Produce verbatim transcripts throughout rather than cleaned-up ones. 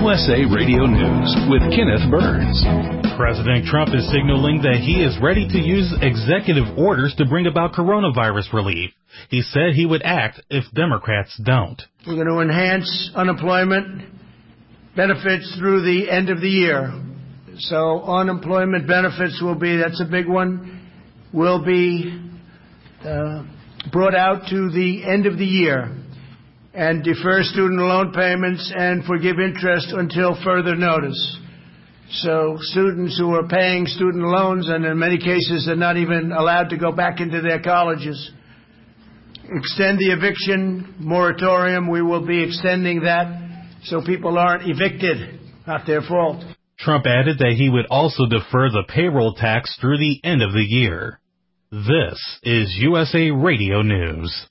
U S A Radio News with Kenneth Burns. President Trump is signaling that he is ready to use executive orders to bring about coronavirus relief. He said he would act if Democrats don't. We're going to enhance unemployment benefits through the end of the year. So unemployment benefits will be, that's a big one, will be uh, brought out to the end of the year, and defer student loan payments and forgive interest until further notice. So students who are paying student loans, and in many cases are not even allowed to go back into their colleges, extend the eviction moratorium. We will be extending that so people aren't evicted, not their fault. Trump added that he would also defer the payroll tax through the end of the year. This is U S A Radio News.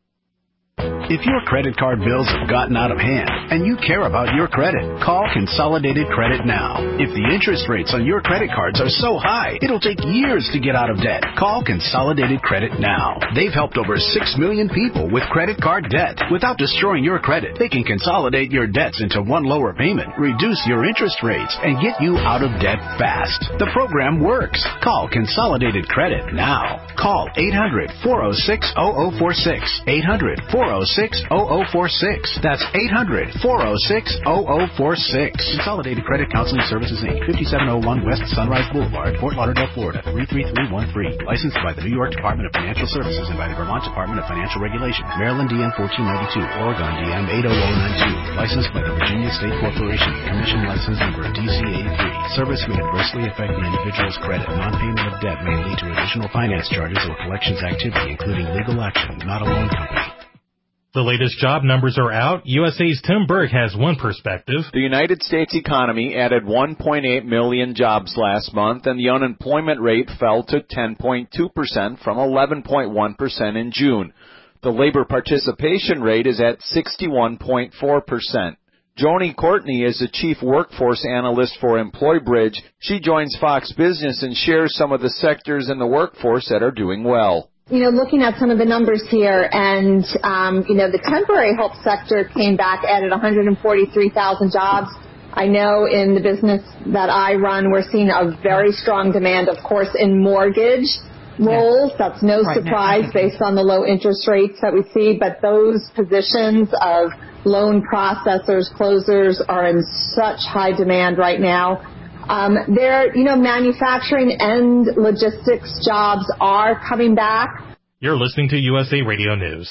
If your credit card bills have gotten out of hand and you care about your credit, call Consolidated Credit now. If the interest rates on your credit cards are so high, it'll take years to get out of debt. Call Consolidated Credit now. They've helped over six million people with credit card debt. Without destroying your credit, they can consolidate your debts into one lower payment, reduce your interest rates, and get you out of debt fast. The program works. Call Consolidated Credit now. Call eight hundred, four oh six, oh oh four six. eight hundred, four oh six, oh oh four six. That's eight hundred, four oh six, oh oh four six. Consolidated Credit Counseling Services, Incorporated, fifty-seven oh one West Sunrise Boulevard, Fort Lauderdale, Florida, three three three one three. Licensed by the New York Department of Financial Services and by the Vermont Department of Financial Regulation. Maryland D M fourteen ninety-two, Oregon D M eight oh oh nine two. Licensed by the Virginia State Corporation. Commission license number D C eighty-three. Service may adversely affect the individual's credit. Non-payment of debt may lead to additional finance charges or collections activity, including legal action, not a loan company. The latest job numbers are out. U S A's Tim Berg has one perspective. The United States economy added one point eight million jobs last month, and the unemployment rate fell to ten point two percent from eleven point one percent in June. The labor participation rate is at sixty-one point four percent. Joni Courtney is the chief workforce analyst for EmployBridge. She joins Fox Business and shares some of the sectors in the workforce that are doing well. You know, looking at some of the numbers here, and, um, you know, the temporary help sector came back, added one hundred forty-three thousand jobs. I know in the business that I run, we're seeing a very strong demand, of course, in mortgage roles. Yeah. That's no right surprise now. Based on the low interest rates that we see. But those positions of loan processors, closers are in such high demand right now. Um, there, you know, manufacturing and logistics jobs are coming back. You're listening to U S A Radio News.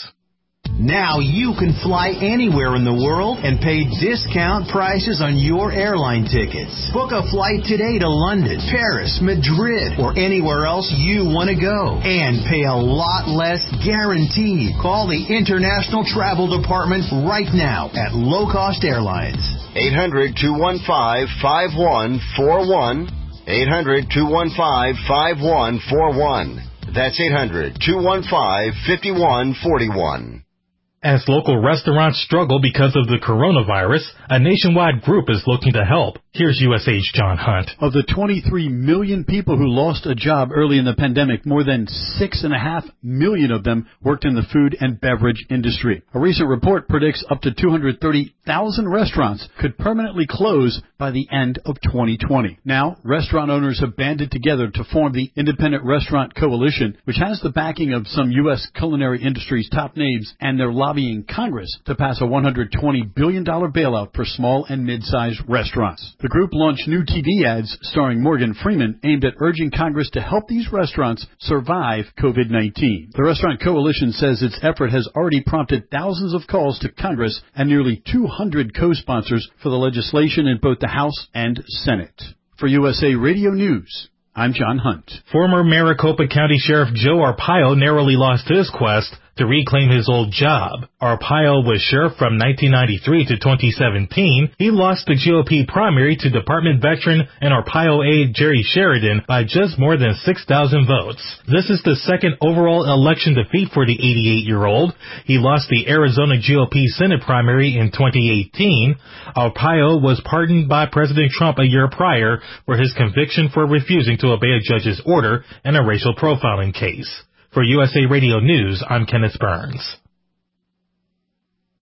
Now you can fly anywhere in the world and pay discount prices on your airline tickets. Book a flight today to London, Paris, Madrid, or anywhere else you want to go. And pay a lot less guaranteed. Call the International Travel Department right now at Low Cost Airlines. eight hundred, two one five, five one four one. eight hundred, two one five, five one four one. That's eight hundred, two one five, five one four one. As local restaurants struggle because of the coronavirus, a nationwide group is looking to help. Here's U S A's John Hunt. Of the twenty-three million people who lost a job early in the pandemic, more than six and a half million of them worked in the food and beverage industry. A recent report predicts up to two hundred thirty thousand restaurants could permanently close by the end of twenty twenty. Now, restaurant owners have banded together to form the Independent Restaurant Coalition, which has the backing of some U S culinary industry's top names, and they're lobbying Congress to pass a one hundred twenty billion dollars bailout for small and mid-sized restaurants. The group launched new T V ads starring Morgan Freeman aimed at urging Congress to help these restaurants survive COVID nineteen. The Restaurant Coalition says its effort has already prompted thousands of calls to Congress and nearly two hundred co-sponsors for the legislation in both the House and Senate. For U S A Radio News, I'm John Hunt. Former Maricopa County Sheriff Joe Arpaio narrowly lost his quest to reclaim his old job. Arpaio was sheriff from nineteen ninety-three to twenty seventeen. He lost the G O P primary to department veteran and Arpaio aide Jerry Sheridan by just more than six thousand votes. This is the second overall election defeat for the eighty-eight-year-old. He lost the Arizona G O P Senate primary in twenty eighteen. Arpaio was pardoned by President Trump a year prior for his conviction for refusing to obey a judge's order in a racial profiling case. For U S A Radio News, I'm Kenneth Burns.